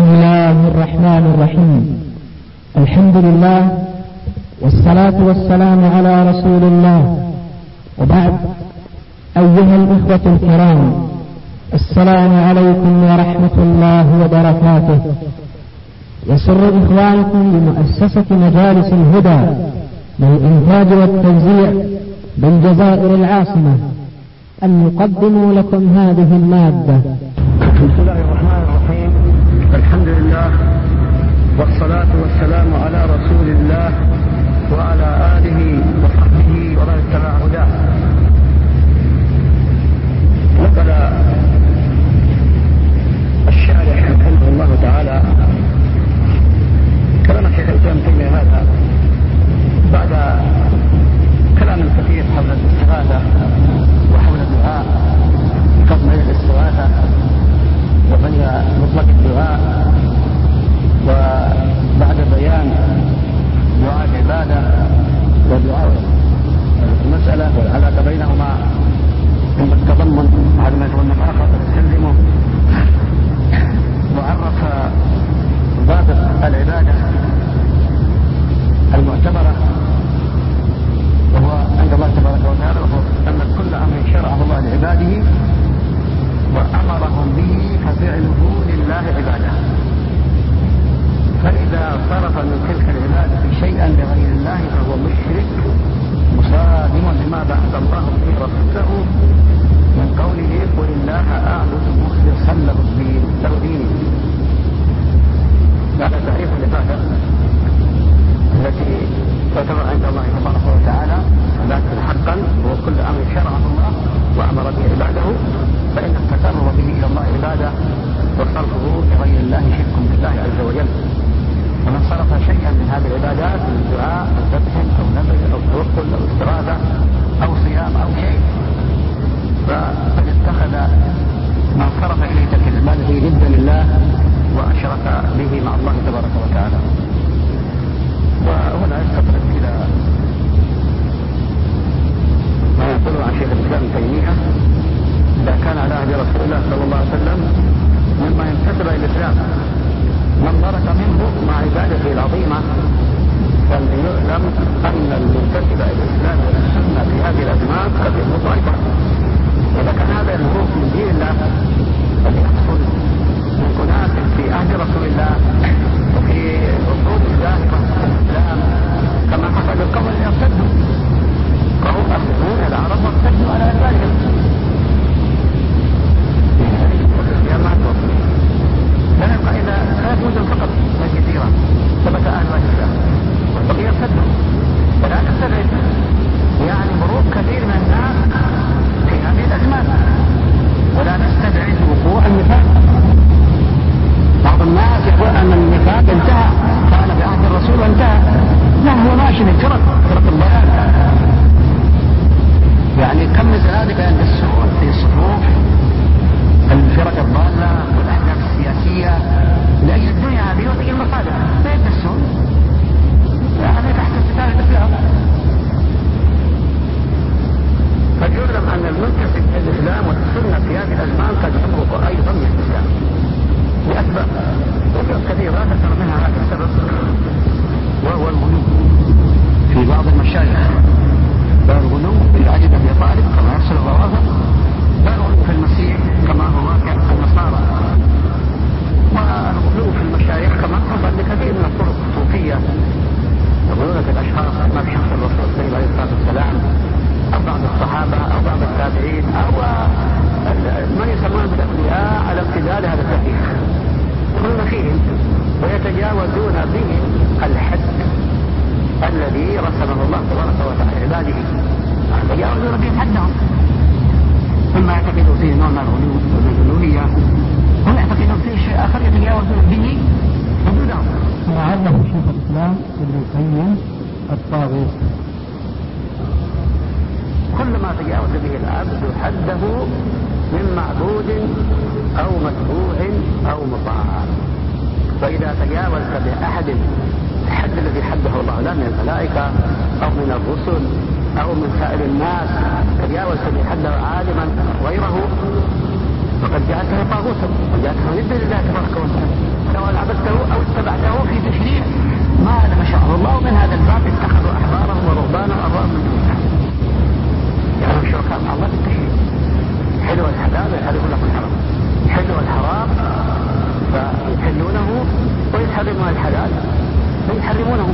الله الرحمن الرحيم. الحمد لله والصلاة والسلام على رسول الله، وبعد. أيها الإخوة الكرام، السلام عليكم ورحمة الله وبركاته. يسر إخوانكم بمؤسسة مجالس الهدى للإنتاج والتوزيع بالجزائر العاصمة أن يقدموا لكم هذه المادة. بسم الله الرحمن الرحيم. الحمد لله والصلاة والسلام على رسول الله وعلى آله وصحبه ومن اتبع هداه. نقل الشارح رحمه الله تعالى كلام الشيخ الإسلام تيمية هذا بعد كلام كثير حول الاستغاثة وحول الدعاء قبل الاستغاثة وبين مطلق الدعاء، وبعد بيان دعاء العبادة ودعاء المسألة والعلاقة بينهما ثم التضمن على ما يتضمن آخر يستلزمه، وعرف ضابط العبادة المعتبرة وهو عند الله تبارك وتعالى، وهو أن كل أمر شرعه الله لعباده وأمرهم به ففعله لله عباده، فإذا صرف من تلك العبادة شيئا لغير الله فهو مشرك مصادم لما بعث الله به رسوله من قوله قل الله أعبد مخلصا له ديني. هذا تعريف العبادة التي تعتبر عند الله تبارك وتعالى عبادة حقا، وهو كل أمر شرعه الله وأمر به عباده، فإن التقرب به إلى الله عبادة وصرفه لغير الله شرك بالله عز وجل. ومن صرف شيئا من هذه العبادات من دعاء أو ذبح أو نذر أو توكل أو استغاثة أو صيام أو شيء فقد اتخذ من صرف إليه تلك العبادة ندا لله وأشرك به مع الله تبارك وتعالى. وهنا يستطرد إلى ما يقول عن شيخ الإسلام تيمية إذا كان على عهد رسول الله صلى الله عليه وسلم مما ينتسب إلى الإسلام من ضرك منه مع عبادته العظيمة، فليعلم أن المنتسب إلى الإسلام والسنة في هذه الأزمان قد يكون ضعيفا. إذا كان هذا المعروف من دين الله فليحصل من أناس في عهد رسول الله وفي عصور السابقة الإسلام كما حصل القوم الذين ارتدوا، فهم أخذون العرب وارتدوا على أدبارهم لا يبقى إلا 3 مدن فقط من كثيرة ثبت أهل الإسلام والبقية ارتدوا. فلا نستبعد يعني مرور كثير من الناس في هذه الأزمان، ولا نستبعد وقوع النفاق. بعض الناس يقول أن النفاق انتهى، كان في عهد الرسول وانتهى. لا، هو ماشي من فرق الضلال، يعني كم مثل ذلك يندسون في صفوف الفرق الضالة والأحزاب السياسية لأجل الدنيا هذه وتجي المصالح، لا يندسون يعني تحت ستار الإسلام. فليعلم أن المنتسب الإسلام والسنة في هذه الأزمان قد يمرق أيضا من الإسلام لأسباب كثيرة ذكر منها هذا السبب، وهو الغلو في بعض المشايخ، والغلو في علي بن أبي طالب كما يحصل الروافض، والغلو في المسيح كما هو واقع النصارى، والغلو في المشايخ كما حصل لكثير من الطرق الصوفية يقولون في الأشخاص ما في شخص الرسول صلى الله عليه وسلم أو بعض الصحابة أو بعض التابعين أو من يسمون بالأولياء على امتداد هذا التاريخ، يدخلون فيهم ويتجاوزون بهم الحد الذي رسمه الله تبارك وتعالى عباده، يتجاوزون بهم حدهم، ثم يعتقدوا فيه نوع من الغلو والألوهية، هم يعتقدون فيه شيء آخر يتجاوزون به حدودهم. وعرف شيخ الإسلام ابن القيم الطاغوت كل ما تجاوز به العبد حده من معبود أو متبوع أو مطاع. فإذا تجاوزت بأحد الحد الذي حده الله، لا من الملائكة أو من الرسل أو من سائر الناس، تجاوزت بحده عالما غيره فقد جعلته طاغوتا وجعلته ندا لله تبارك وتعالى. سواء عبدته أو اتبعته في تشريع ما لم شاء الله. ومن هذا الباب اتخذوا أحبارهم ورهبانهم أربابا من دون الله، يعني شركاء مع الله في التشريع. حلوا الحلال ويحرمون لكم الحرام، حلوا الحرام فيحلونه ويحرمون الحلال فيحرمونه.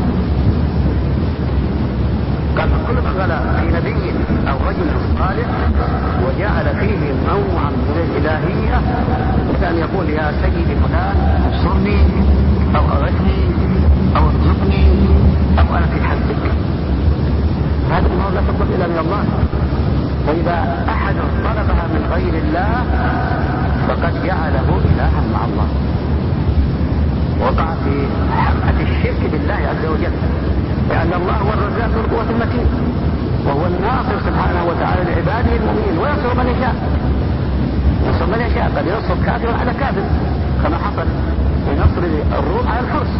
قال كل من غلا في نبي أو رجل صالح وجعل فيه نوعا من الإلهية كأن يقول يا سيدي فلان انصرني أو أغثني أو ارزقني أو أنا في حسبك، هذا الأمر لا تقبل إلا من الله. وإذا أحد طلبها من غير الله فقد جعله إلها مع الله، وقع في حمأة الشرك بالله عز وجل، لأن الله هو الرزاق ذو القوة المتين، وهو الناصر سبحانه وتعالى لعباده المؤمنين، وينصر من يشاء، ينصر من يشاء، قد ينصر كافر على كافر كما حصل في نصر الروم على الفرس.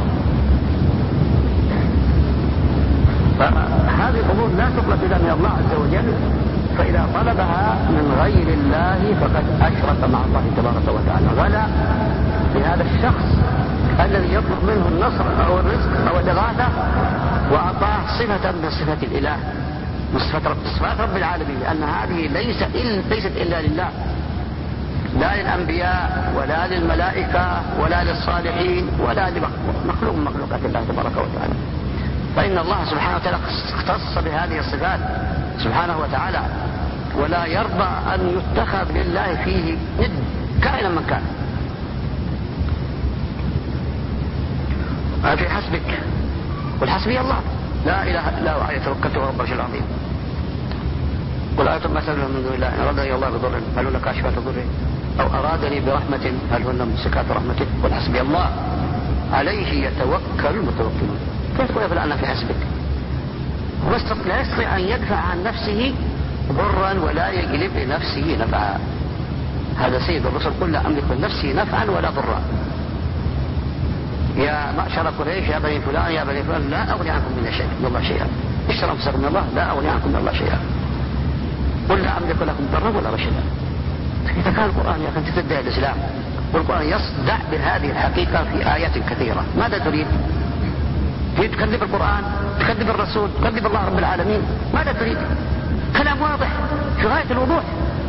فهذه الأمور لا تطلب إلا من الله عز وجل، فإذا طلبها من غير الله فقد أشرك مع الله تبارك وتعالى. ولا لهذا الشخص الذي يطلب منه النصر أو الرزق أو الإغاثة وأعطاه صفة من صفة الإله، من صفات رب العالمين، لأن هذه ليست إلا لله، لا للأنبياء ولا للملائكة ولا للصالحين ولا لمخلوق من مخلوقات الله تبارك وتعالى. فإن الله سبحانه وتعالى اختص بهذه الصفات سبحانه وتعالى، ولا يرضى أن يتخذ لله فيه ند كائنا من كان. في حسبك والحسبي الله لا إله إلا هو عليه توكلت وهو رب العرش العظيم. قل أنتم مثل من دون الله إن أرادني الله بضر هل هن كاشفات ضره أو أرادني برحمة هل هن ممسكات رحمته قل حسبي الله عليه يتوكل المتوكلون. كيف تقول فلان في حسبك؟ لا يستطيع أن يدفع عن نفسه ضرا ولا يجلب لنفسه نفعا. هذا سيد الرسل قل لا أملك لنفسي نفعا ولا ضرا. يا معشر قريش يا بني فلان يا بني فلان لا أغني عنكم من شيء من الله شيئا، اشتروا أنفسكم من الله لا أغني عنكم من الله شيئا، قل لا أملك لكم ضرا ولا رشدا. إذا كان القرآن يا أخي تدعي الإسلام والقرآن يصدع بهذه الحقيقة في آيات كثيرة، ماذا تريد؟ تكذب القرآن، تكذب الرسول، تكذب الله رب العالمين، ماذا تريد؟ كلام واضح في غاية الوضوح.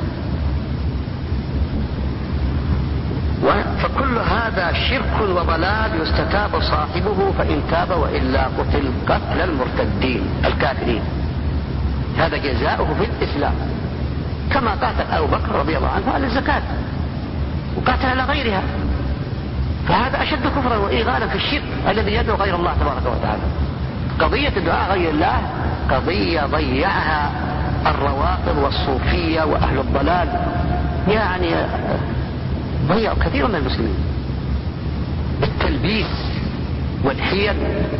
فكل هذا شرك وضلال يستتاب صاحبه فإن تاب وإلا قتل قتل المرتدين الكافرين. هذا جزاؤه في الإسلام، كما قاتل أبو بكر رضي الله عنه على الزكاة وقاتل على غيرها، فهذا أشد كفرا وإيغالا في الشرك الذي يدعو غير الله تبارك وتعالى. قضية الدعاء غير الله قضية ضيعها الروافض والصوفية وأهل الضلال، يعني ضيعوا كثير من المسلمين بالتلبيس والحيل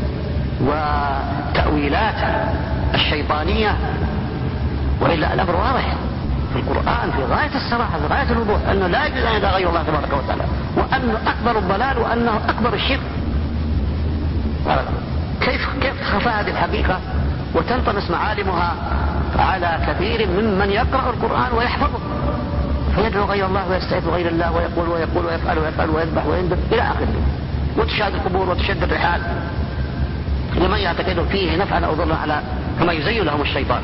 والتأويلات الشيطانية. وإلا الأمر واضح في القرآن في غاية الصراحة في غاية الوضوح أنه لا يجوز أن يدعى غير الله تبارك وتعالى، وأنه أكبر الضلال وأنه أكبر الشرك. كيف تخفى هذه الحقيقة وتنطمس معالمها على كثير ممن يقرأ القرآن ويحفظه فيدعو غير الله ويستعيذ غير الله ويقول ويفعل ويذبح وينذب إلى آخره، وتشاهد القبور وتشد الرحال لمن يعتقد فيه نفعا أو ضرا على كما يزين لهم الشيطان.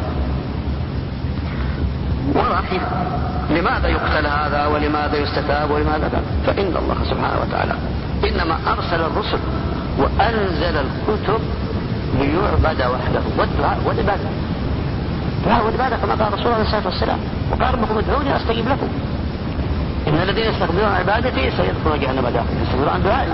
ورحيم لماذا يقتل هذا ولماذا يستتاب ولماذا لا؟ فإن الله سبحانه وتعالى إنما أرسل الرسل وأنزل الكتب ليعبد وحده والدعاء والعبادة. الدعاء والعبادة كما قال رسول الله عليه الصلاة والسلام وقال ربكم ادعوني أستجيب لكم إن الذين يستكبرون عن عبادتي سيدخلون جهنم داخلين يستكبرون عن دعائي.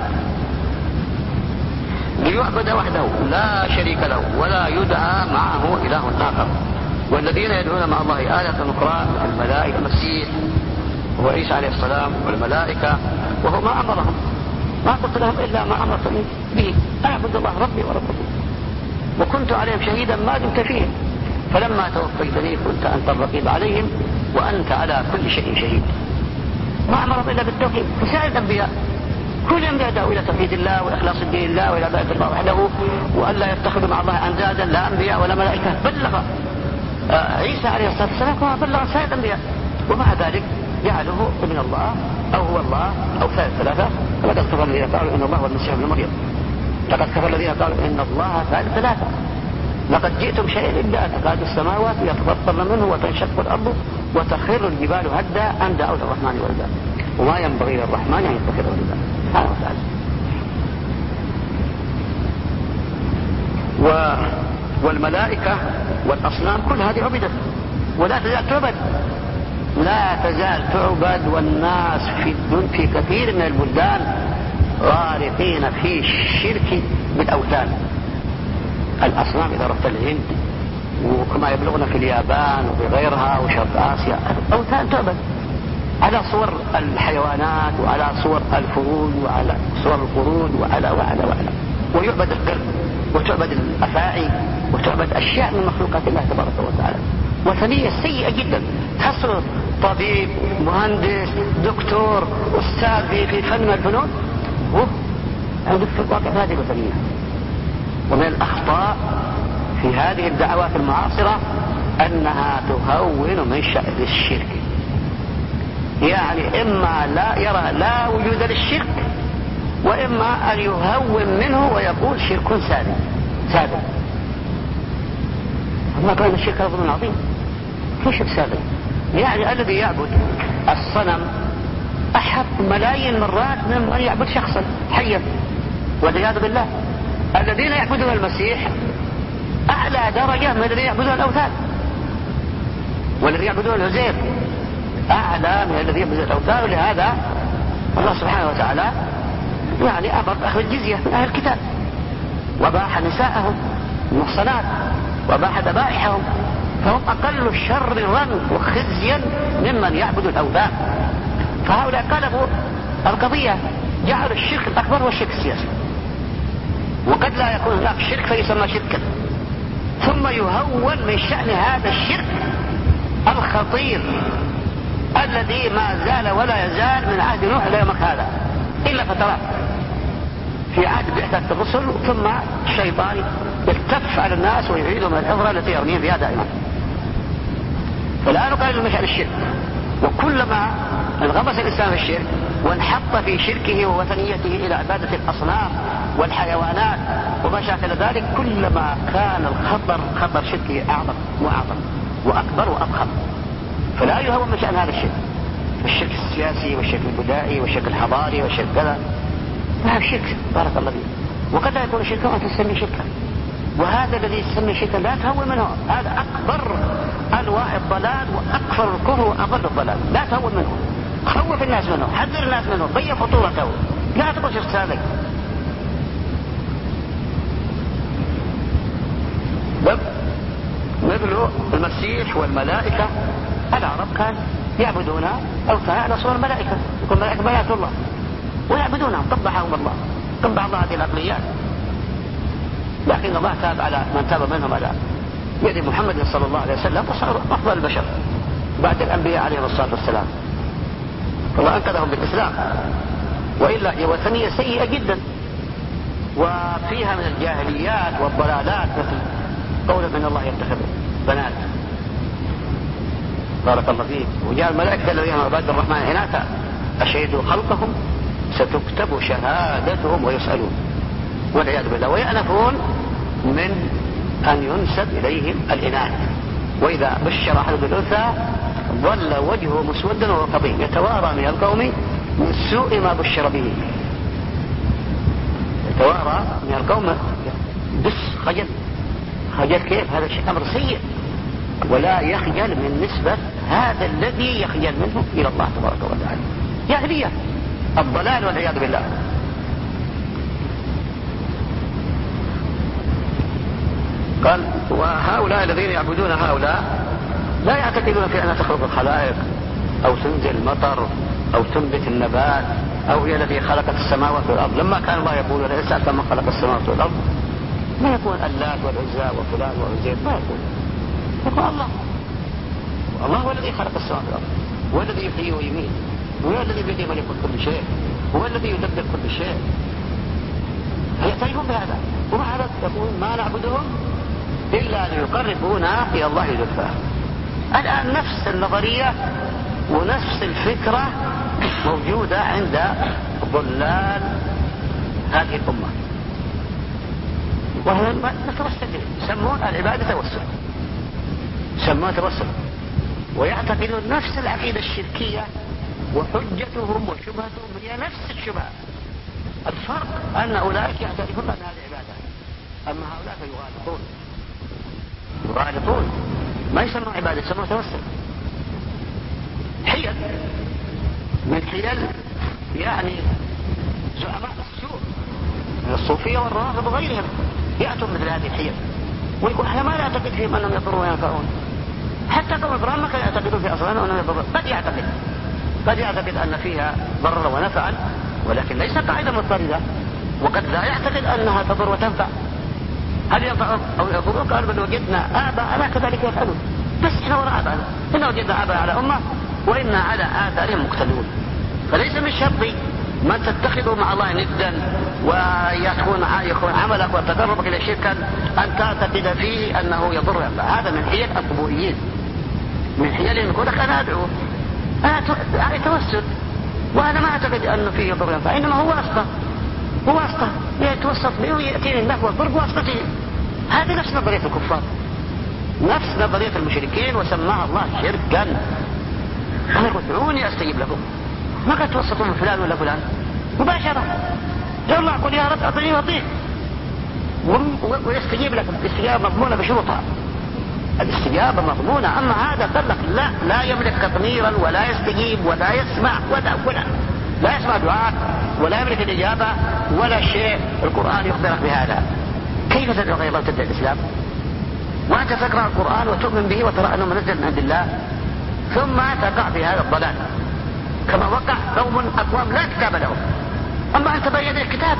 ليعبد وحده لا شريك له ولا يدعى معه إله آخر. والذين يدعون مع الله آلهة أخرى الملائكة المسيح وعيسى عليه السلام والملائكة وهو ما أمرهم، ما قلت لهم إلا ما أمرتني به أعبد الله ربي وربكم وكنت عليهم شهيدا ما دمت فيهم فلما توفيتني كنت أنت الرقيب عليهم وأنت على كل شيء شهيد. ما أمرهم إلا بالتوحيد. فسائر الأنبياء كل الأنبياء دعوا إلى توحيد الله وإخلاص الدين الله وإلى عبادة الله وحده وأن لا يتخذوا مع الله أندادا لا أنبياء ولا ملائكة. بلغ عيسى عليه الصلاة والسلام كما بلغ سائر الأنبياء، ومع ذلك جعله ابن الله أو هو الله أو ثلاثة. لقد كفر الذين قالوا إن الله هو المسيح ابن مريم. لقد كفر الذين قالوا إن الله ثلاثة. لقد جئتم شيئا إلا تكاد السماوات يتفطرن منه وتنشق الأرض وتخر الجبال هدا أن دعوا للرحمن ولدا وما ينبغي للرحمن أن يتخذ ولدا سبحانه وتعالى. والملائكة والأصنام كل هذه عبدت ولا تزال تعبد، لا تزال تعبد، والناس في كثير من البلدان غارقين في الشرك بالأوثان. الأصنام إذا رحت الهند وكما يبلغنا في اليابان وفي غيرها وشرق آسيا أوثان تعبد على صور الحيوانات وعلى صور الفروج وعلى صور القرود وعلى ويعبد القرد وتعبد الأفاعي وتعبد أشياء من مخلوقات الله تبارك وتعالى. وثنية سيئة جدا تحصل طبيب مهندس دكتور أستاذ في فن من الفنون عنده في الواقع هذه الوثنية. ومن الأخطاء في هذه الدعوات المعاصرة أنها تهون من شأن الشرك، يعني إما لا يرى لا وجود للشرك وإما أن يهون منه ويقول شرك ساذج. ما كان الشرك رجل عظيم في شرك ساذج، يعني الذي يعبد الصنم أحب ملايين مرات من أن يعبد شخصا حيا والعياذ بالله. الذين يعبدون المسيح أعلى درجة من الذين يعبدون الأوثان، والذين يعبدون العزير أعلى من الذين يعبدون الأوثان. ولهذا الله سبحانه وتعالى يعني أمر أخذ الجزية من أهل الكتاب وباح نساءهم المحصنات وباح ذبائحهم، فهم أقل شرا وخزيا ممن يعبد الأوثان. فهؤلاء قلبوا القضية، جعلوا الشرك الأكبر والشرك السياسي، وقد لا يكون هناك شرك فيسمى شركا، ثم يهون من شأن هذا الشرك الخطير الذي ما زال ولا يزال من عهد نوح إلى يومك هذا إلا فترات في عهد بعثة الرسل، ثم الشيطان يلتف على الناس ويعيدهم من الحفرة التي يرميهم فيها دائما. فالآن قال من شأن الشرك، وكلما انغمس الإنسان في الشرك وانحط في شركه ووثنيته إلى عبادة الأصنام والحيوانات وما شاكل ذلك، كلما كان خطر شركه أعظم وأعظم وأكبر وأضخم. فلا يهون من شأن هذا الشرك السياسي والشرك البدائي والشرك الحضاري والشرك كذا، هذا الشرك بارك الله فيه. وقد لا يكون شركا وأنت تسمي شركا، وهذا الذي يسمي شركا لا تهون منه، هذا أكبر أنواع الضلال وأكثر الكفر وأضل الضلال، لا تهون منه، خوف الناس منه، حذر الناس منه، بين خطورته، لا تقول شرك ساذج. مثل المسيح والملائكة، العرب كان يعبدون أوثان على صور الملائكة، يكون الملائكة بنات الله ويعبدونهم، قبحهم الله، قبح الله هذه العقليات. لكن الله تاب على من تاب منهم على يد محمد صلى الله عليه وسلم وصاروا أفضل البشر بعد الأنبياء عليهم الصلاة والسلام، الله أنقذهم بالإسلام. وإلا هي وثنية سيئة جدا وفيها من الجاهليات والضلالات، مثل قول من الله يتخذ بنات بارك الله فيه. وجاء الملائكة الذين عباد الرحمن إناثا أشهدوا خلقهم ستكتب شهادتهم ويسألون والعياذ بالله، ويأنفون من أن ينسب إليهم الإناث. وإذا بشر أحد بالأنثى ظل وجهه مسودا وهو كظيم يتوارى من القوم من سوء ما بشر به، يتوارى من القوم بس خجل كيف؟ هذا شيء أمر سيء، ولا يخجل من نسبة هذا الذي يخجل منه إلى الله تبارك وتعالى. جاهلية الضلال والعياذ بالله. قال وهؤلاء الذين يعبدون هؤلاء لا يعتقدون في أنها تخلق الخلائق أو تنزل المطر أو تنبت النبات أو هي التي خلقت السماوات والأرض. لما كان الله يقول لئن سألت من خلق السماوات والأرض ما يكون اللات والعزى وفلان وعزير، ما يقول الله هو الذي خلق السماوات والأرض، هو الذي يحيي ويميت، هو الذي بيده ملك كل شيء، هو الذي يدبر كل شيء. يعترفون بهذا، ومع هذا يقول ما نعبدهم إلا ليقربونا إلى الله زلفى. الآن نفس النظرية ونفس الفكرة موجودة عند ضلال هذه الأمة، وهو نتوسل إليه، يسمون العبادة توسل، يسمون توسل، ويعتقدون نفس العقيدة الشركية، وحجتهم وشبهتهم هي نفس الشبهة. الفرق أن أولئك يعترفون أنها العبادة، أما هؤلاء يغالطون، ما يسمون عبادة، يسمون توسل. حيل من حيل يعني زعماء السوء من الصوفية والروافض وغيرهم يأتون مثل هذه الحيل، ويقول احنا ما نعتقد فيهم أنهم يضرون وينفعون. حتى قوم إبراهيم ما كانوا يعتقدون في أصلهم أنهم يضرون، قد يعتقد أن فيها ضرر ونفعا، ولكن ليس قاعدة مضطردة، وقد لا يعتقد أنها تضر وتنفع. هل ينفع أو يضر؟ قالوا بل وجدنا آباءنا كذلك يفعلون، بس احنا وراء آباءنا، إن وجدنا آباء على أمة وإنا على آثارهم مقتدون. فليس من شرط من تتخذوا مع الله ندا ويكون عملك وتقربك إلى شركا أن تعتقد فيه أنه يضر. هذا من حيل القبوريين، من حيلهم يقول لك أنا أدعو، أنا توسل، وأنا ما أعتقد أنه فيه يضر ينفع، إنما هو واسطة يتوسط به ويأتيني النفع والضرب واسطته. هذه نفس نظرية الكفار، نفس نظرية المشركين، وسماها الله شركا. أنا قلت ادعوني أستجيب لكم، ما قد توسطوا من فلان ولا فلان مباشرة. يا الله قل يا رب أعطني وأعطيك، ويستجيب لكم استجابة مضمونة بشروطها، الاستجابة مضمونة. أما هذا قال لك لا يملك تطميرا ولا يستجيب ولا يسمع لا يسمع دعاء ولا يملك الإجابة ولا شيء. القرآن يخبرك بهذا. كيف تدعو غير الله تدعي الإسلام وأنت تقرأ القرآن وتؤمن به وترى أنه منزل من عند الله، ثم تقع في هذا الضلال كما وقع أقوام لا كتاب لهم، أما أنت بين الكتاب.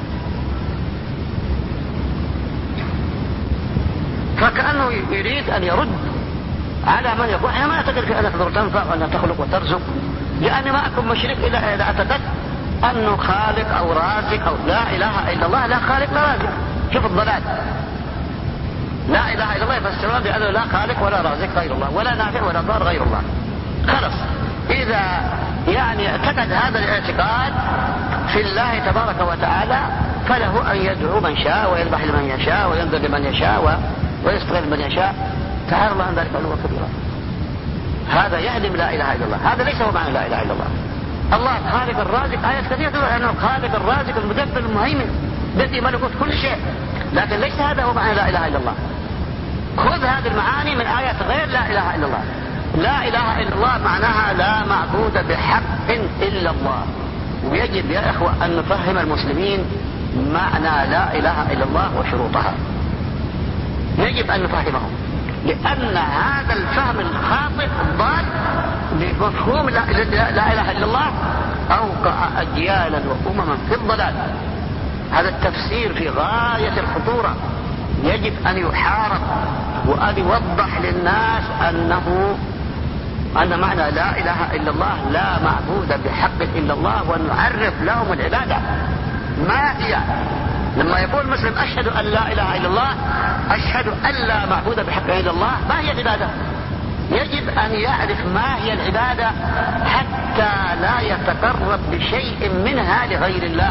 فكأنه يريد أن يرد على من يقول أنا ما أعتقد في أنها تضر تنفع وأنها تخلق وترزق، لأني ما أكون مشرك إلا إذا اعتقدت أنه خالق أو رازق أو لا إله إلا الله لا خالق لا رازق. شوف الضلال، لا إله إلا الله يفسرون بأنه لا خالق ولا رازق غير الله ولا نافع ولا ضار غير الله. خلص، إذا يعني اعتقد هذا الاعتقاد في الله تبارك وتعالى فله أن يدعو من شاء ويذبح لمن يشاء وينذر لمن يشاء ويستغل من يشاء. تعالى الله عن ذلك علوا كبيرا. هذا يهدم لا إله إلا الله، هذا ليس هو معنى لا إله إلا الله. الله خالق الرازق، آيات كثيرة تقول أنه خالق الرازق المدبر المهيمن الذي ملكوت كل شيء، لكن ليس هذا هو معنى لا إله إلا الله. خذ هذه المعاني من آيات غير لا إله إلا الله. لا إله إلا الله معناها لا معبود بحق إلا الله. ويجب يا إخوة أن نفهم المسلمين معنى لا إله إلا الله وشروطها، يجب أن نفهمهم، لأن هذا الفهم الخاطئ الضال لمفهوم لا إله إلا الله أوقع أجيالا وأمما في الضلال. هذا التفسير في غاية الخطورة، يجب أن يحارب وأن يوضح للناس أن معنى لا إله إلا الله لا معبود بحق إلا الله، وأن نعرف لهم العبادة ما هي. لما يقول المسلم أشهد أن لا إله إلا الله، أشهد أن لا معبود بحق إلا الله، ما هي العبادة؟ يجب أن يعرف ما هي العبادة حتى لا يتقرب بشيء منها لغير الله،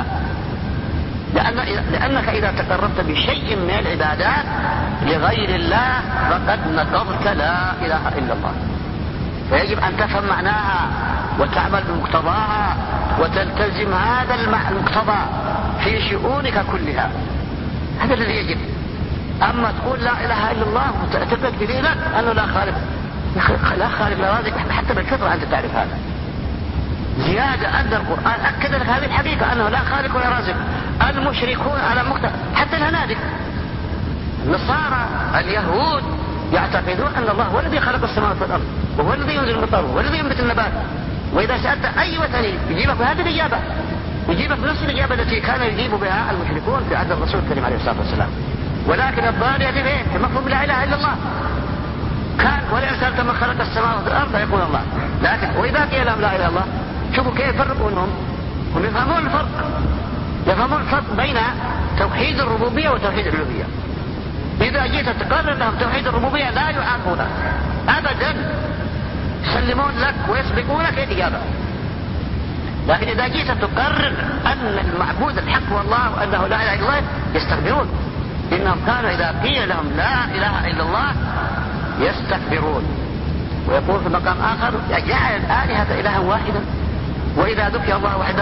لأنك إذا تقربت بشيء من العبادات لغير الله فقد نقضت لا إله إلا الله. فيجب أن تفهم معناها وتعمل بمقتضاها وتلتزم هذا المقتضى في شؤونك كلها. هذا الذي يجب. أما تقول لا إله إلا الله وتعتقد بدينك أنه لا خالق لا رازق، حتى بالفطرة أنت تعرف هذا. زيادة أن القرآن أكد لك هذه الحقيقة أنه لا خالق ولا رازق. المشركون على مقتضى، حتى الهنادك النصارى اليهود يعتقدون أن الله هو الذي خلق السماوات والأرض وهو الذي ينزل المطر وهو الذي ينبت النبات. وإذا سألت أي وثني يجيبك بهذه الإجابة، يجيبك بنفس الإجابة التي كان يجيب بها المشركون في عهد الرسول الكريم عليه الصلاة والسلام. ولكن الضال يأتي به مفهوم لا إله إلا الله. كان ولئن سألت من خلق السماوات والأرض يقول الله. لكن وإذا قيل لهم لا إله إلا الله، شوفوا كيف يفرقونهم، هم يفهمون الفرق بين توحيد الربوبية وتوحيد الألوهية. إذا جيت تقرر لهم توحيد الربوبية لا يعاقبونك أبدا، يسلمون لك ويسبقونك الإجابة. لكن إذا جيت تقرر أن المعبود الحق هو الله وأنه لا إله إلا الله يستكبرون. إنهم كانوا إذا قيل لهم لا إله إلا الله يستكبرون. ويقول في مقام آخر جعل الآلهة إلها واحدا وإذا ذكر الله وحده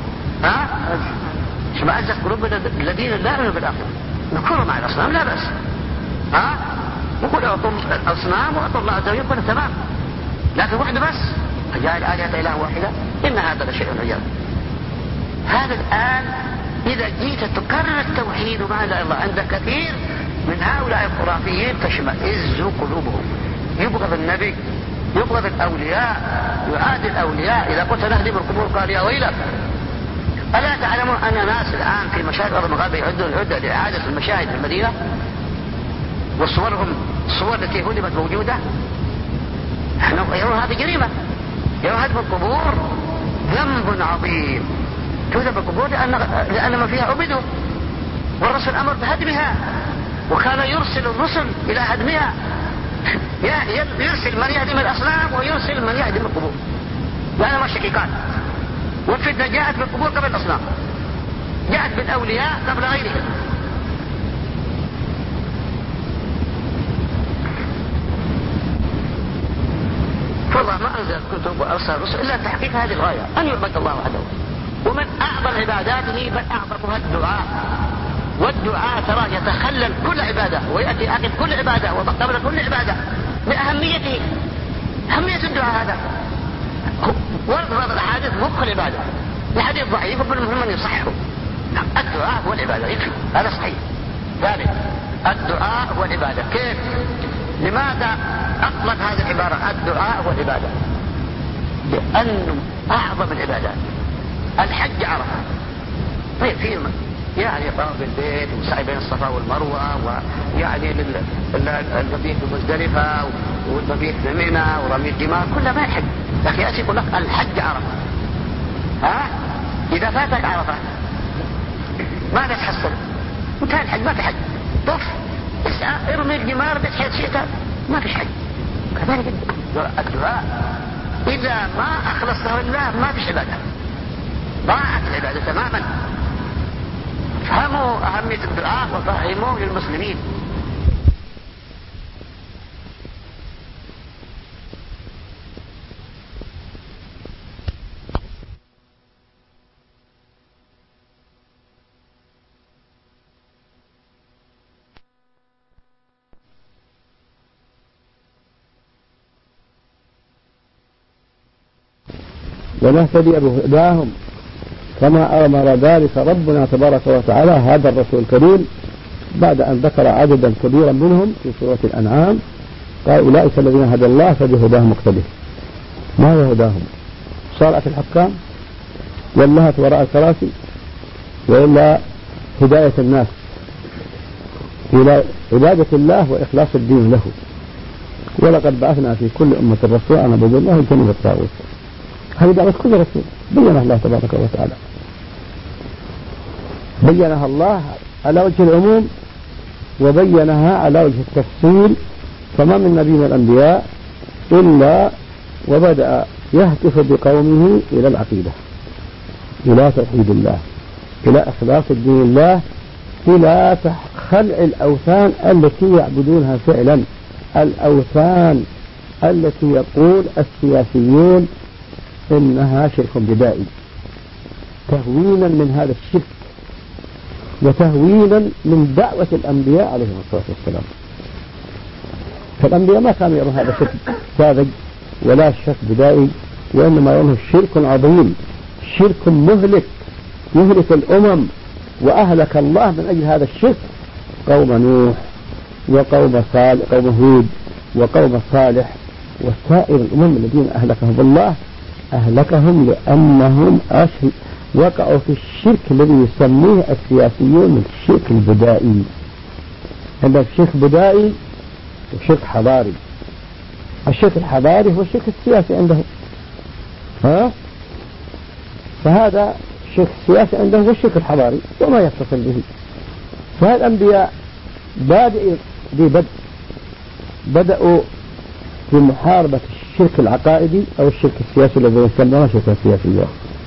اشمأزت قلوب الذين لا يؤمنون بالآخرة. نكفر مع الأصنام لا بأس، نقول أعطوا الأصنام وأعطوا الله عز وجل تمام، لكن واحدة بس جعل الآلهة إلها واحدا إن هذا لشيء عجاب. هذا الآن إذا جيت تكرر التوحيد وما لا إله إلا الله عند كثير من هؤلاء الخرافيين تشمئز قلوبهم، يبغض النبي، يبغض الأولياء، يعادي الأولياء. إذا قلت نهدم القبور قال يا ويلك. ألا تعلمون أن ناس الآن في مشاهد أرض المغاربة يعدون العدة لإعادة المشاهد في المدينة وصورهم الصور التي هدمت موجودة؟ يرون هذه جريمة، يرون هدم القبور ذنب عظيم. تهدم القبور لأن ما فيها عبدوا، والرسول أمر بهدمها وكان يرسل الرسل إلى هدمها، يرسل من يهدم الأصنام ويرسل من يهدم القبور، لأنهما شقيقان. والفتنة جاءت بالقبور قبل الأصنام، جاءت بالأولياء قبل غيرهم. فالله ما أنزل كتب وأرسل الرسل إلا تحقيق هذه الغاية، أن يعبد الله وحده. ومن أعظم عباداته بل أعظمها الدعاء. والدعاء ترى يتخلل كل عبادة ويأتي عقب كل عبادة وقبل كل عبادة لأهميته، أهمية الدعاء هذا. ورد بعض الأحاديث مخ العبادة، الحديث ضعيف وابن المهم يصححه. الدعاء هو العبادة يكفي، هذا صحيح. ثالث الدعاء هو العبادة. كيف؟ لماذا أطلق هذه العبارة الدعاء هو العبادة؟ لأنه أعظم العبادات. الحج عرفة فيه يعني طواف بالبيت وسعي بين الصفا والمروة، ويعني المبيت بمزدلفة والمبيت بمنى ورمي الجمار كلها ما يحج. لكن يأتي يقول لك الحج عرفة. إذا فاتك عرفة ماذا تحصل؟ انتهى الحج، ما في حج. طف اسعى ارمي الجمار بتحيط شئتا، ما في حج. كذلك الدعاء إذا ما أخلصه لله ما فيش عبادة، ضاعت العبادة تماما. فهموا أهمية الدعاء وفهموه للمسلمين. ونهتدي بهداهم كما أمر ذلك ربنا تبارك وتعالى هذا الرسول الكريم، بعد أن ذكر عددا كبيرا منهم في سورة الأنعام. قال أولئك الذين هدى الله فبهداهم مقتده. ما هو هداهم؟ صالة الحكام واللهث وراء الكراسي، وإلا هداية الناس إلى عبادة الله وإخلاص الدين له. ولقد بعثنا في كل أمة رسول أن اعبدوا الله واجتنبوا الطاغوت. هذه دعوة كل رسول بينها الله تبارك وتعالى، بينها الله على وجه العموم وبينها على وجه التفصيل. فما من نبي من الأنبياء إلا وبدأ يهتف بقومه إلى العقيدة، إلى توحيد الله، إلى إخلاص الدين الله، إلى خلع الأوثان التي يعبدونها فعلا، الأوثان التي يقول السياسيون إنها شرك بدائي، تهوينا من هذا الشرك وتهوينا من دعوة الأنبياء عليهم الصلاة والسلام. فالأنبياء ما كانوا يرون هذا الشرك ساذج ولا شرك بدائي، وإنما يرونه شرك عظيم، شرك مهلك يهلك الأمم. وأهلك الله من أجل هذا الشرك قوم نوح وقوم صالح، قوم هود وقوم صالح وسائر الأمم الذين أهلكهم الله، أهلكهم لأنهم وقعوا في الشرك الذي يسميه السياسيون من الشرك البدائي. عندك شرك بدائي وشرك حضاري. الشرك الحضاري هو الشرك السياسي عندهم، فهذا الشرك السياسي عندهم هو الشرك الحضاري وما يتصل به. فالأنبياء بدأوا في محاربة الشرك العقائدي أو الشرك السياسي الذي يسمونه شركا سياسيا؟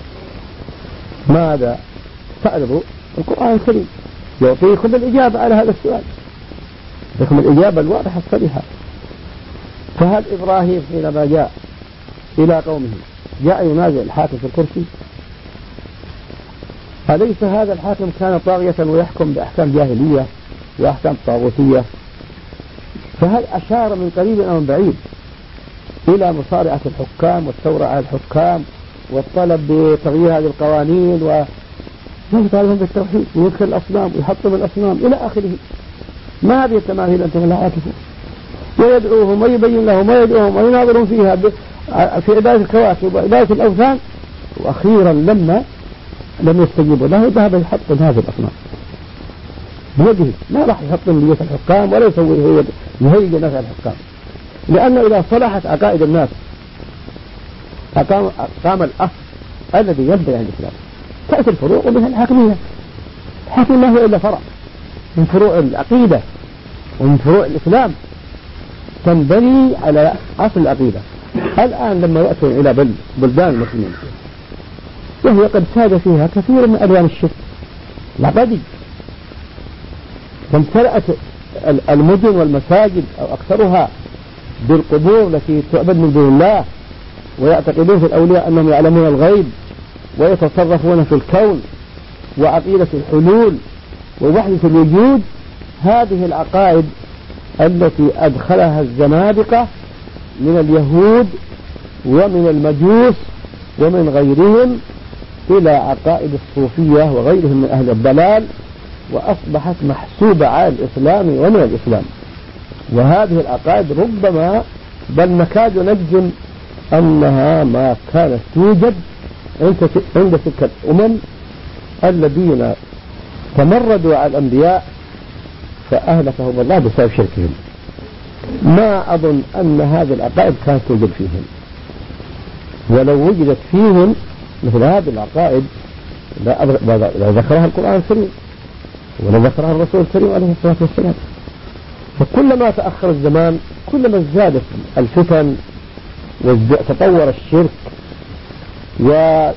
ماذا تعرضوا؟ القرآن الكريم يعطيكم الإجابة على هذا السؤال، لكم الإجابة الواضحة الصريحة. فهل إبراهيم حينما جاء إلى قومه جاء ينازع الحاكم في الكرسي؟ أليس هذا الحاكم كان طاغية ويحكم بأحكام جاهلية وأحكام طاغوتية؟ فهل أشار من قريب أو من بعيد إلى مصارعة الحكام والثورة على الحكام والطلب بتغيير هذه القوانين ويطالبهم بالتوحيد ويذكر الأصنام ويحطم الأصنام إلى آخره؟ ما هذه التماثيل أنتم لها عاكفون؟ ويدعوهم ويبين لهم ويدعوهم ويناظرون فيها في عبادة الكواكب وعبادة الأوثان، وأخيرا لما لم يستجيبوا له ذهب يحطم هذه الأصنام بيده. ما راح يحطم بيوت الحكام ولا يسوي يهيج نفع الحكام، لأنه إذا صلحت عقائد الناس أقام الأصل الذي ينبغي عن الإسلام. تأتي الفروع ومنها الحاكمية. الحاكم ما هو إلا فرع من فروع العقيدة ومن فروع الإسلام تنبني على أصل العقيدة. الآن لما يأتون إلى بلدان المسلمين وهي قد ساد فيها كثير من ألوان الشرك العقدي، وامتلأت المدن والمساجد أو أكثرها بالقبور التي تعبد من دون الله، ويعتقدون في الأولياء أنهم يعلمون الغيب ويتصرفون في الكون، وعقيدة الحلول ووحدة الوجود. هذه العقائد التي أدخلها الزنادقة من اليهود ومن المجوس ومن غيرهم إلى عقائد الصوفية وغيرهم من أهل الضلال، وأصبحت محسوبة على الإسلام ومن الإسلام. وهذه العقائد ربما بل نكاد نجزم أنها ما كانت توجد عند تلك الأمم الذين تمردوا على الأنبياء فأهلكهم الله بسبب شركهم. ما أظن أن هذه العقائد كانت توجد فيهم، ولو وجدت فيهم مثل هذه العقائد لا ذكرها القرآن الكريم ولا ذكرها الرسول الكريم عليه الصلاة والسلام. فكلما تأخر الزمان كلما ازدادت الفتن وتطور الشرك، وأمعن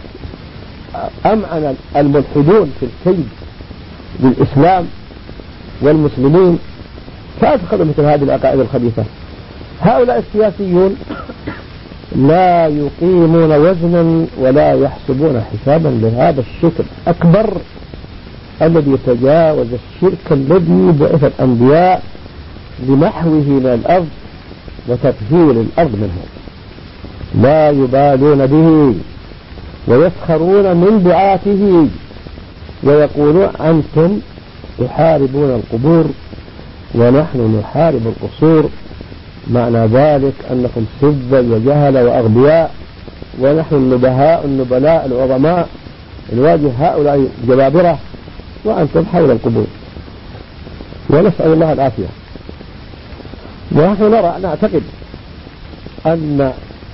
الملحدون في الكيد للإسلام والمسلمين، فأدخلوا مثل هذه العقائد الخبيثة. هؤلاء السياسيون لا يقيمون وزنا ولا يحسبون حسابا لهذا الشرك الأكبر الذي يتجاوز الشرك الذي بعث الأنبياء لمحوه من الأرض وتطهير الأرض منه. لا يبالون به ويسخرون من دعاته ويقولون أنتم تحاربون القبور ونحن نحارب القصور، معنى ذلك أنكم سذج وجهل وأغبياء، ونحن النبلاء العظماء نواجه هؤلاء الجبابرة وأنتم حول القبور، ونسأل الله العافية. ونحن نعتقد أن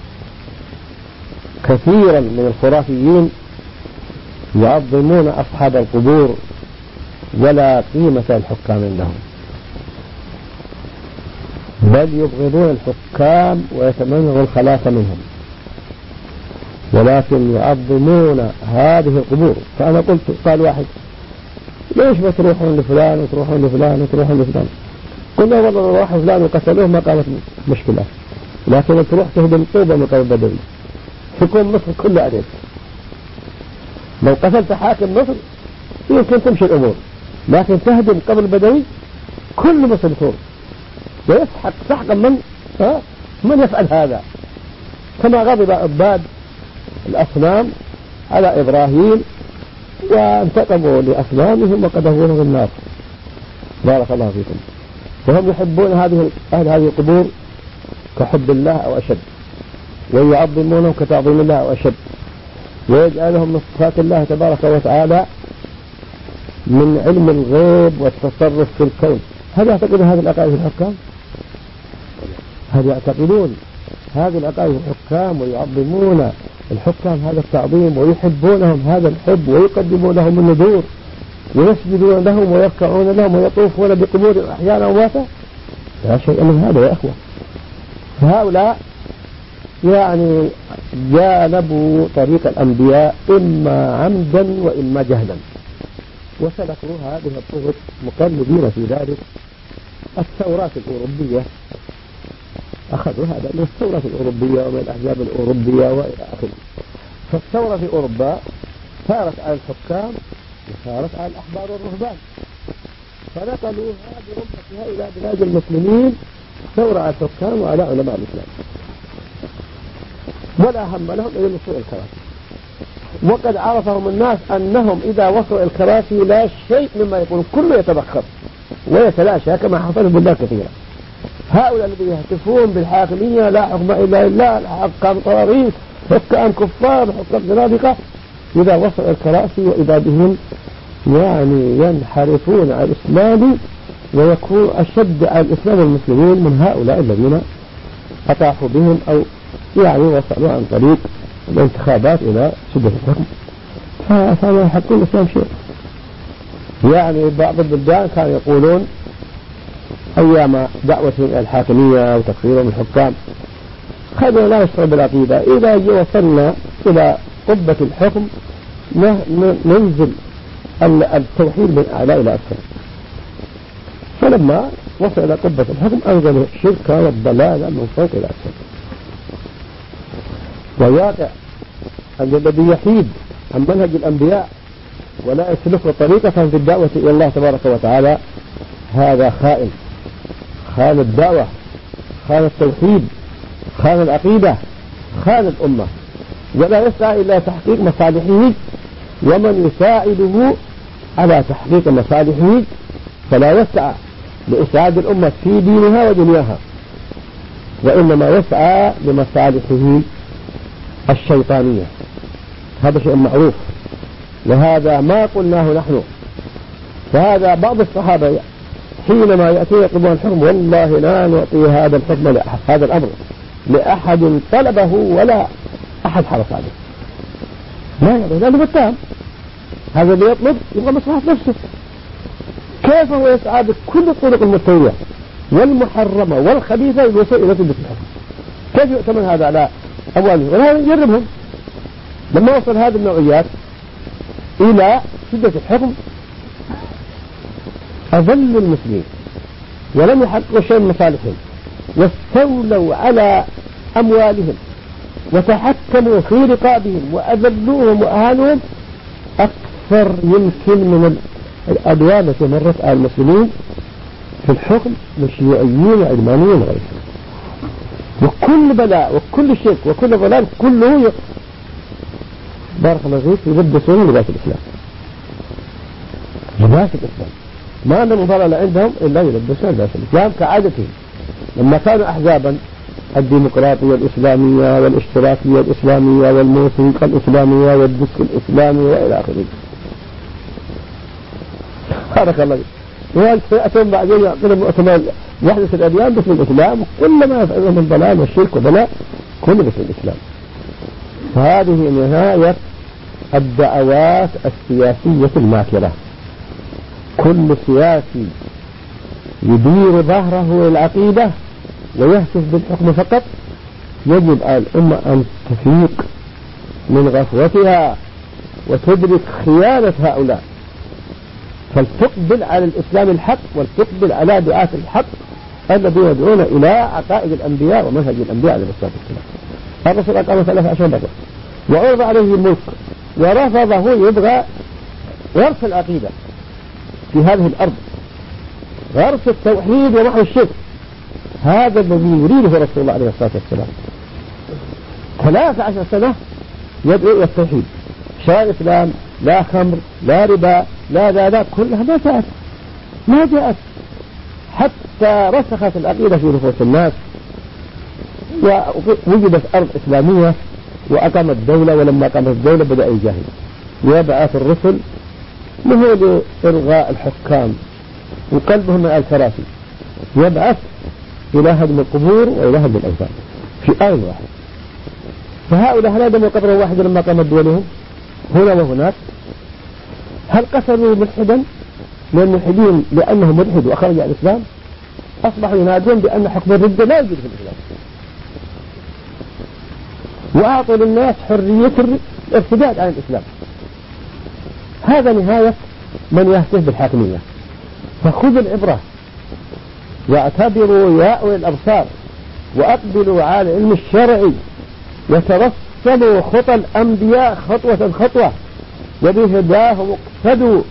كثيرا من الخرافيين يعظمون أصحاب القبور ولا قيمة الحكام عندهم، بل يبغضون الحكام ويتمنون الخلاص منهم، ولكن يعظمون هذه القبور. فأنا قلت قال واحد ليش ما تروحون لفلان وتروحون لفلان وتروحون لفلان؟ قلنا والله لو راحوا فلان وقتلوه ما قامت مشكلة، لكن تروح تهدم طوبة من قبل بدوي حكوم مصر كله عليك. لو قتلت حاكم مصر يمكن تمشي الأمور، لكن تهدم قبل بدوي كل مصر بطول ويسحق سحقا من يفعل هذا، كما غضب عباد الأصنام على إبراهيم وانتقموا لأصنامهم وقذفوهم في النار. بارك الله فيكم. وهم يحبون هذه القبور كحب الله أو أشد، ويعظمونهم كتعظيم الله أو أشد، ويجعلهم من صفات الله تبارك وتعالى من علم الغيب والتصرف في الكون. هل يعتقدون هذه العقائد الحكام؟ هل يعتقدون هذه العقائد الحكام ويعظمون الحكام هذا التعظيم ويحبونهم هذا الحب ويقدمون لهم النذور ويسجدون لهم ويركعون لهم ويطوفون بقبور أحيانا وموتى؟ لا شيء من هذا يا أخوة. هؤلاء يعني جانبوا طريق الأنبياء إما عمدا وإما جهلا، وسلكوا هذه الطرق مقلدين في ذلك. الثورات الأوروبية أخذوا هذا من الثورات الأوروبية ومن الأحزاب الأوروبية وإلى آخره. فالثورة في أوروبا ثارت على الحكام وثارت على الأحبار والرهبان، فنقلوها برمتها إلى بلاد المسلمين، ثورة على الحكام وعلى علماء الإسلام، ولا هم لهم إلا وصول الكراسي. وقد عرفهم الناس أنهم إذا وصلوا الكراسي لا شيء مما يقولون كله يتبخر ويتلاشى كما حصل بالله كثيرا. هؤلاء الذين يهتفون بالحاكمية لا حكم إلا لله، حكام طواريس، حكام كفار، حكام زنادقة، إذا وصلوا الكراسي وإذا بهم يعني ينحرفون على الإسلام ويكون أشد على الإسلام والمسلمين من هؤلاء الذين أطاحوا بهم أو يعني وصلوا عن طريق الانتخابات إلى شدة الحكم. فما يحقون الإسلام شيء. يعني بعض البلدان كانوا يقولون أيام دعوتهم إلى الحاكمية وتكفيرهم الحكام خلينا لا نشتغل بالعقيدة، إذا وصلنا إلى قبة الحكم ننزل التوحيد من أعلى إلى أسفل. فلما وصل إلى قبة الحكم أنزلوا الشرك والضلال من فوق إلى أسفل. وواقع أن الذي يحيد عن منهج الأنبياء ولا يسلك طريقة في الدعوة إلى الله تبارك وتعالى هذا خائن، خان الدعوة، خان التوحيد، خان العقيدة، خان الأمة، ولا يسعى إلى تحقيق مصالحه، ومن يساعده على تحقيق مصالحه فلا يسعى لإسعاد الأمة في دينها ودنياها، وإنما يسعى لمصالحه الشيطانية. هذا شيء معروف، وهذا ما قلناه نحن. فهذا بعض الصحابة حينما يأتي يطلبون الحكم والله لا نعطي هذا الحكم لأحد، هذا الأمر لأحد طلبه ولا أحد حرص عليه، ما يعطي لأنه متهم. هذا اللي يطلب يبغى مصلحة نفسه، كيف هو يسعى بكل الطرق المستوية والمحرمة والخبيثة للوصول إلى سدة الحكم؟ كيف يؤتمن هذا على أموالهم؟ وهذا يجربهم. لما وصل هذه النوعيات إلى سدة الحكم أظلوا المسلمين ولم يحققوا شيء من مصالحهم، واستولوا على أموالهم وتحكموا في رقابهم وأذلوهم وأهانوهم أكثر يمكن من الأدوار التي مرت على المسلمين في الحكم من شيوعيين وعلمانيين وغيرهم. وكل بلاء وكل شرك وكل ضلال كله بارك الله فيك يلبسون لباس الإسلام. لباس الإسلام ما أن المضلل عندهم إلا يلبسون لباس الإسلام كعادتهم. لما كانوا أحزابا الديمقراطية الإسلامية والاشتراكية الإسلامية والموسيقى الإسلامية والدسك الإسلامي وإلى آخره. بارك الله فيك. ويأتون بعدين يعطون مؤتمر وحدة الأديان باسم الإسلام، وكل ما يفعلون من ضلال والشرك وبلاء كله باسم الإسلام. فهذه نهاية الدعوات السياسية الماكرة. كل سياسي يدير ظهره للعقيدة ويهتف بالحكم فقط يجب على الأمة أن تفيق من غفوتها وتدرك خيانة هؤلاء، فلتقبل على الإسلام الحق ولتقبل على دعاة الحق الذين يدعون إلى عقائد الأنبياء ومنهج الأنبياء عليه الصلاة والسلام. الرسول أقام 13 بدر وعرض عليه الملك ورفضه، يبغى غرس العقيدة في هذه الأرض، غرس التوحيد ومحو الشرك. هذا الذي يريده رسول الله عليه الصلاة والسلام. 13 سنة يدعو إلى التوحيد، شرائع الإسلام، لا خمر لا ربا لا كلها ما جاءت حتى رسخت العقيدة في نفوس الناس ووجدت أرض إسلامية وأقامت دولة. ولما قامت الدولة بدأ يجاهد ويبعث الرسل منه لإلغاء الحكام وقلبهم على الكراسي، يبعث إلى هدم القبور وإلى هدم الأوثان في آن واحد. فهؤلاء هل هدموا قبرا واحدا لما قامت دولهم هنا وهناك؟ هل قتلوا ملحدا من الملحدين لأنه ملحد وأخرج عن الإسلام؟ أصبحوا ينادون بأن حكم الردة لا يوجد في الإسلام. وأعطوا للناس حرية الارتداد عن الإسلام. هذا نهاية من يهتف بالحاكمية. فخذوا العبرة واعتبروا يا أولي الأبصار وأقبلوا على العلم الشرعي وتوصلوا خطى الأنبياء خطوة خطوة وبهداهم اقتدوا،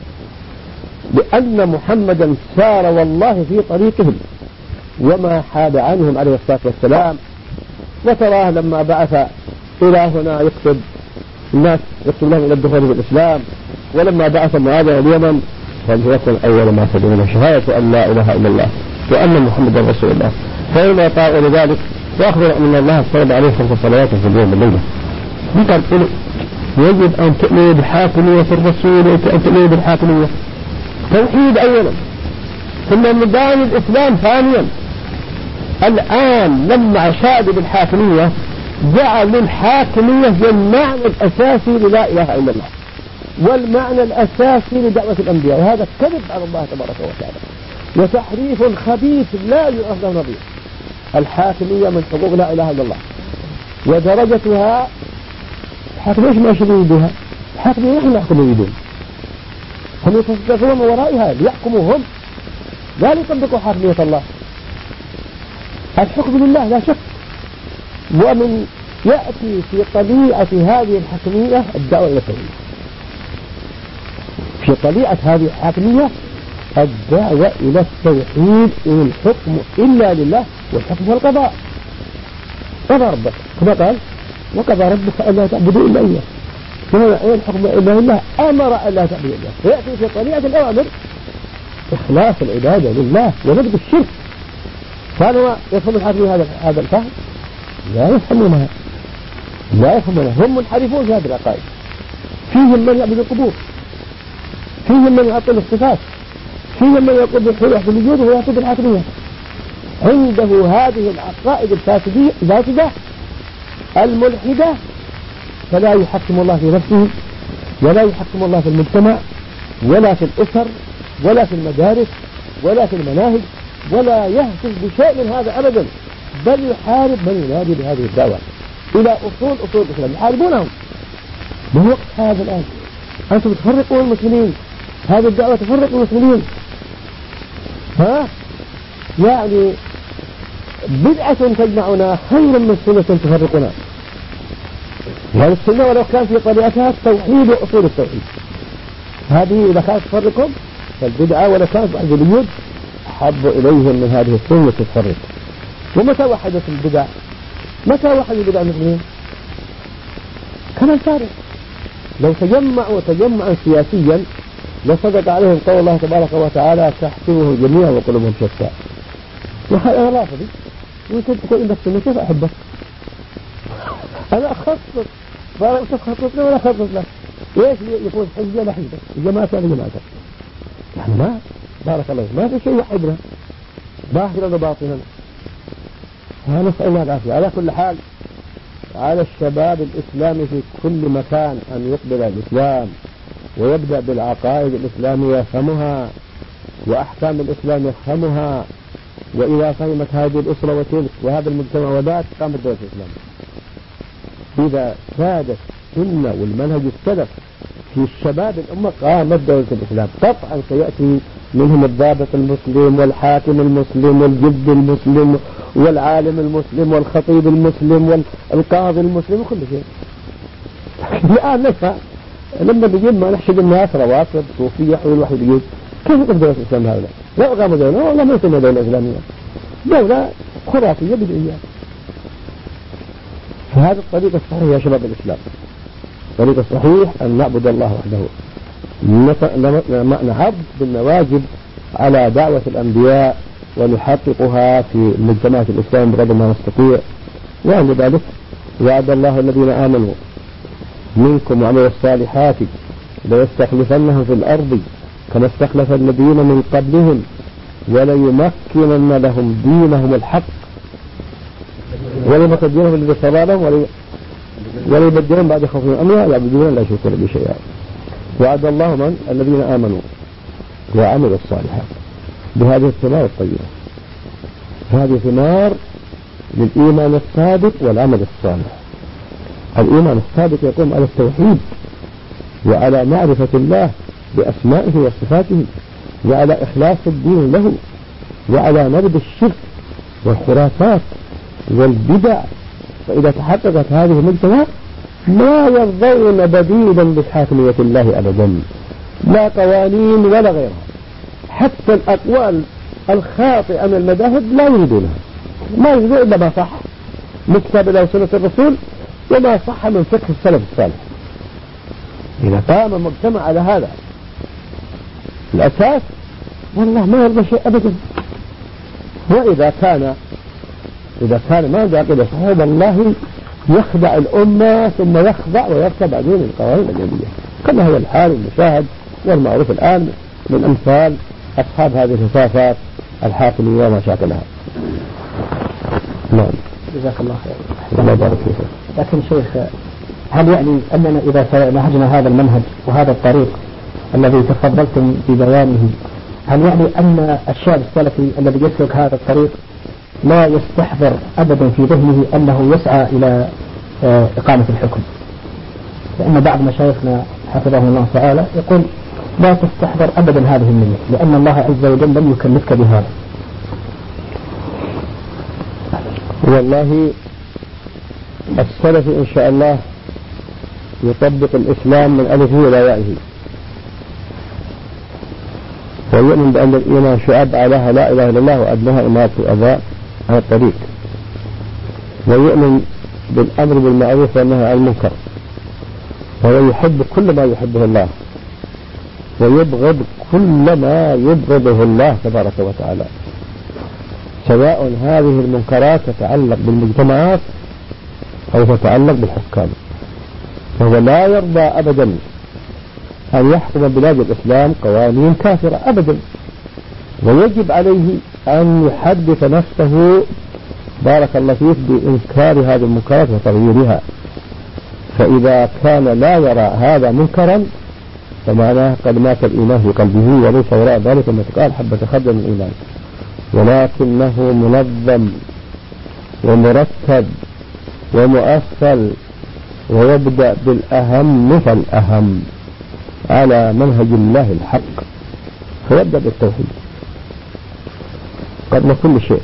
لأن محمدا سار والله في طريقهم وما حاد عنهم عليه الصلاة والسلام. وتراه لما بعث إلى هنا يكتب الناس يكتب لهم إلى الدخول في الإسلام، ولما بعث معاذ إلى اليمن فليكن أول ما تدعون شهادة أن لا إله إلا الله وأن محمدا رسول الله، فإن أطاعوا لذلك وأخبر أن الله فرض عليه 5 صلوات في اليوم والليلة. قال يجب أن تؤمنوا بحاكمية الرسول وأن تؤمنوا بالحاكمية توحيد أولا ثم مبان الإسلام ثانيا. الآن لما شادوا بالحاكمية جعلوا الحاكمية هي المعنى الأساسي للا إله إلا الله والمعنى الأساسي لدعوة الأنبياء، وهذا كذب على الله تبارك وتعالى وتحريف خبيث لا يعرف له نظير. الحاكمية من حقوق لا إله إلا الله ودرجتها الحاكمية ما يريدها، الحاكمية نحن نحكم يريدون، هم يتصدقون ورائها ليحكموا هم لا يطبقوا حاكمية الله. الحكم لله لا شك. ومن يأتي في طليعة هذه الحاكمية الدعوة إلى التوحيد، في طليعة هذه الحاكمية الدعوة إلى التوحيد، إن الحكم إلا لله والحكم والقضاء. قضى ربك كما قال وقضى ربك ألا تعبدوا إلا إياه، وهو الحكم إلا لله أمر ألا تعبدوا إلا. فيأتي في طليعة الأوامر إخلاص العبادة لله ونبذ الشرك. كانوا يفهم الحاكمين هذا الفهم؟ لا يفهمونها، لا يفهمونها، هم منحرفون في هذه العقائد. فيهم من يعبد القبور، فيهم من يعطل الصفات، فيهم من يقول بالحلول بالوجود ويعطل بالحاكمية. عنده هذه العقائد الفاسدة الملحدة فلا يحكم الله في نفسه ولا يحكم الله في المجتمع ولا في الأسر ولا في المدارس ولا في المناهج ولا يهتف بشيء من هذا أبدا، بل يحارب من ينادي بهذه الدعوة إلى أصول الإسلام، يحاربونهم. من وقت هذا الآن أنتم تفرقوا المسلمين، هذه الدعوة تفرق المسلمين. يعني بدعة تجمعنا خير من سنة تفرقنا. يعني السنة ولو كان في طريقتها التوحيد وأصول التوحيد، هذه إذا كانت تفرقهم فالبدعة ولو كانت بعد اليود أحب إليهم من هذه السنة تتفرق. ومتى وحدت البدع؟ متى وحدوا البدع المسلمين؟ كما الفارق لو تجمعوا تجمعا سياسيا لصدق عليهم قول الله تبارك وتعالى تحسبه جميعا وقلوبهم شتى. وهذا أنا رافضي وانت تقول إنك سنة كيف أحبك؟ أنا أخصص ولا تخصصنا ولا أخصص لك. إيش يكون حزبنا لحزبك الجماعة لجماعتك؟ يعني ما بارك الله ما في شيء يحبنا ظاهرا وباطنا. نسأل الله العافية. على كل حال على الشباب الإسلامي في كل مكان أن يقبل الإسلام ويبدأ بالعقائد الإسلامية يفهمها وأحكام الإسلام يفهمها، وإذا فهمت هذه الأسرة وتلك وهذا المجتمع وذاك قامت دولة الإسلام. إذا سادت السنة والمنهج السلف في الشباب الأمة قامت دولة الإسلام. قطعا سيأتي منهم الضابط المسلم والحاكم المسلم والجد المسلم والعالم المسلم والخطيب المسلم والقاضي المسلم وكل شيء. الآن نفع لما بيجي ما نحشد الناس رواتب صوفية حول الواحد يجي كيف يقف دولة الإسلام هؤلاء؟ لا قاموا دولة والله ما يسمى دولة إسلامية، دولة خرافية بدعية. فهذا الطريق الصحيح يا شباب الإسلام، الطريق الصحيح أن نعبد الله وحده، نحافظ بالنواجذ على دعوة الأنبياء ونحققها في مجتمعات الإسلام بقدر ما نستطيع. وعند ذلك وعد الله الذين آمنوا منكم وعملوا الصالحات ليستخلفنهم في الأرض كما استخلف الذين من قبلهم وليمكنن لهم دينهم الحق وليمكننهم الذي ارتضى لهم وليبدلهم بعد خوفهم أمنا يعبدون لا يشركون به شيئا. وعد الله من الذين آمنوا وعملوا الصالحات بهذه الثمار الطيبة. هذه ثمار للإيمان الصادق والعمل الصالح. الإيمان الصادق يقوم على التوحيد وعلى معرفة الله بأسمائه وصفاته وعلى إخلاص الدين له وعلى نبذ الشرك والخرافات والبدع. فإذا تحققت هذه المجتمعات ما يرضون بديلا لحاكمية الله أبدا، لا قوانين ولا غيرها. حتى الأقوال الخاطئة من المذاهب لا يريدونها، ما يريدون إلا ما صح من كتاب الله وسنة الرسول وما صح من فقه السلف الصالح. إذا قام المجتمع على هذا الأساس والله ما يرضى شيء أبدا. وإذا كان ما عند عقيدة صحيحة والله يخدع الأمة ثم يخضع ويركب بعدين القوانين الجديدة، كما هو الحال المشاهد والمعروف الآن من أمثال أصحاب هذه الخرافات الحاكمية وما شاكلها. نعم. جزاك الله خير. الله يبارك فيك. لكن شيخ، هل يعني أننا إذا نهجنا هذا المنهج وهذا الطريق الذي تفضلتم ببيانه، هل يعني أن الشاب السلفي الذي يسلك هذا الطريق لا يستحضر أبدا في ذهنه أنه يسعى إلى إقامة الحكم؟ لأن بعض مشايخنا حفظه الله تعالى يقول لا تستحضر أبدا هذه النية، لأن الله عز وجل لم يكلفك بهذا. والله السلف إن شاء الله يطبق الإسلام من ألفه إلى يائه، ويؤمن بأن الإيمان شعب أعلاها لا إله إلا الله وأدناها إماتة الأذى عن الطريق، ويؤمن بالأمر بالمعروف والنهي عن المنكر، ويحب كل ما يحبه الله ويبغض كل ما يبغضه الله تبارك وتعالى، سواء هذه المنكرات تتعلق بالمجتمعات أو تتعلق بالحكام. فهو لا يرضى أبدا أن يحكم بلاد الإسلام قوانين كافرة أبدا، ويجب عليه أن يحدث نفسه بارك الله فيك بإنكار هذه المنكرات وتغييرها. فإذا كان لا يرى هذا منكرا فمعناه قد مات الإيمان في قلبه، وليس وراء ذلك مثقال حبة خردل من الإيمان، ولكنه منظم ومرتب ومؤصل، ويبدأ بالأهم فالأهم على منهج الله الحق، فيبدأ بالتوحيد قبل كل شيء،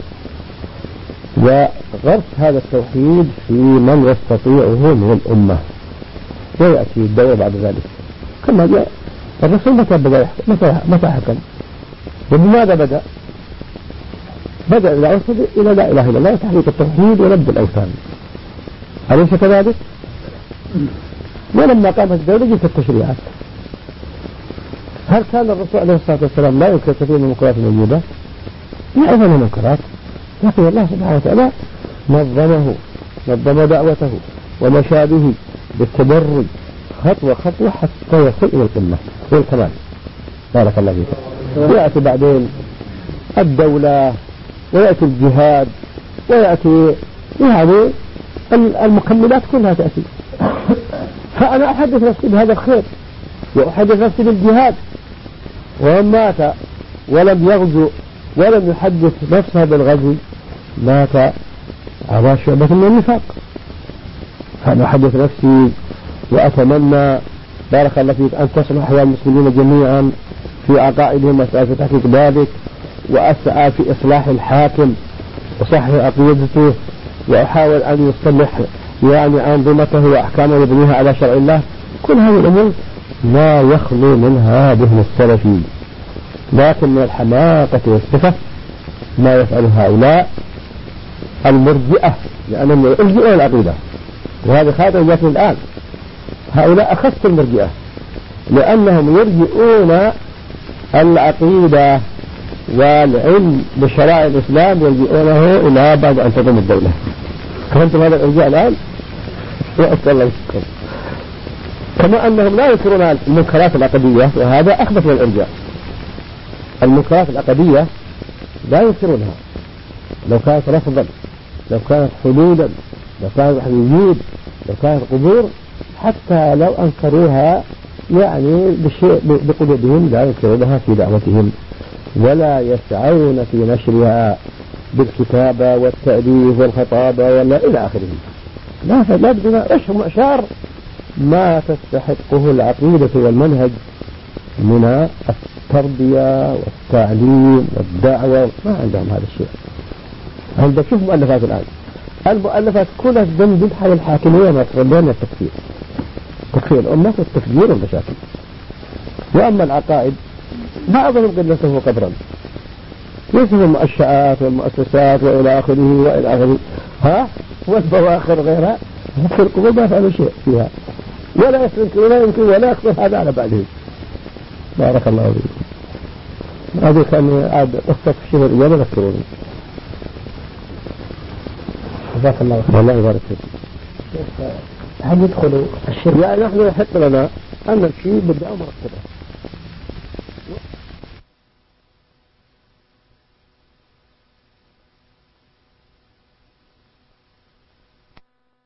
وغرس هذا التوحيد في من يستطيعه من الأمة، ويأتي الدعوة بعد ذلك. كما جاء الرسول متى حكم؟ وبماذا بدأ؟ بدأ إلى لا إله إلا الله وتحقيق التوحيد ونبذ الأوثان، أليس كذلك؟ ولما قامت الدولة جت التشريعات. هل كان الرسول عليه الصلاة والسلام لا ينكر كثير من المنكرات الموجودة؟ يعرف أنها منكرات، لكن الله سبحانه وتعالى نظم دعوته ومشى به بالتدرج خطوة خطوة حتى يصل إلى القمة والكمال. بارك الله فيك. ويأتي بعدين الدولة ويأتي الجهاد ويأتي يعني المكملات كلها تأتي. فأنا أحدث نفسي بهذا الخير وأحدث نفسي بالجهاد، ومن مات ولم يغزو ولم يحدث نفسه بالغزو مات على شعبة من النفاق. فأنا أحدث نفسي وأتمنى بارك الله فيك أن تصلح أحوال المسلمين جميعا في عقائدهم وأسعى في تحقيق ذلك، وأسعى في إصلاح الحاكم وصحح عقيدته، وأحاول أن يصلح يعني أنظمته وأحكامه ويبنيها على شرع الله. كل هذه الأمور لا يخلو منها ذهن السلفي، لكن من الحماقة والسفة ما يفعل هؤلاء المرجئة، لأنهم يرجئون العقيدة، وهذا خاطئ جاتنا الآن. هؤلاء أخص المرجئة لأنهم يرجئون العقيدة والعلم بشرائع الإسلام يرجئونه إلى بعد أن تقوم الدولة. فهمتم هذا الإرجاء الآن؟ وأسأل الله يسكر. كما أنهم لا يذكرون المنكرات العقدية، وهذا أخبث من الإرجاء. المنكرات العقدية لا يذكرونها، لو كانت رفضا، لو كانت حدودا، لو كانت وجود، لو كانت قبور، حتى لو أنكروها يعني بقلوبهم لا يذكرونها في دعوتهم، ولا يسعون في نشرها بالكتابة والتأليف والخطابة ولا إلى آخره. لا بدنا ايش معشار ما تستحقه العقيدة والمنهج من التربية والتعليم والدعوة، ما عندهم هذا الشيء. عندك شوف مؤلفات الآن، المؤلفات كلها تدندن حول الحاكمية والتربية والتكفير، تكفير الأمة والتفجير والمشاكل. وأما العقائد بعضهم قلته قدرا، يصف المؤشعات والمؤسسات وإلى آخره والبواخر غيرها، يفرقوا ما فعلوا شيء فيها، ولا يمكن ولا يخطر هذا على بعدهم. بارك الله فيكم. هذه كان عاد أخطف الشهر ولا ذكروني. جزاك الله خير. والله يبارك فيك. هل يدخل الشرك؟ يعني نحن يحق لنا أن نمشي بالدعوة مرتبة.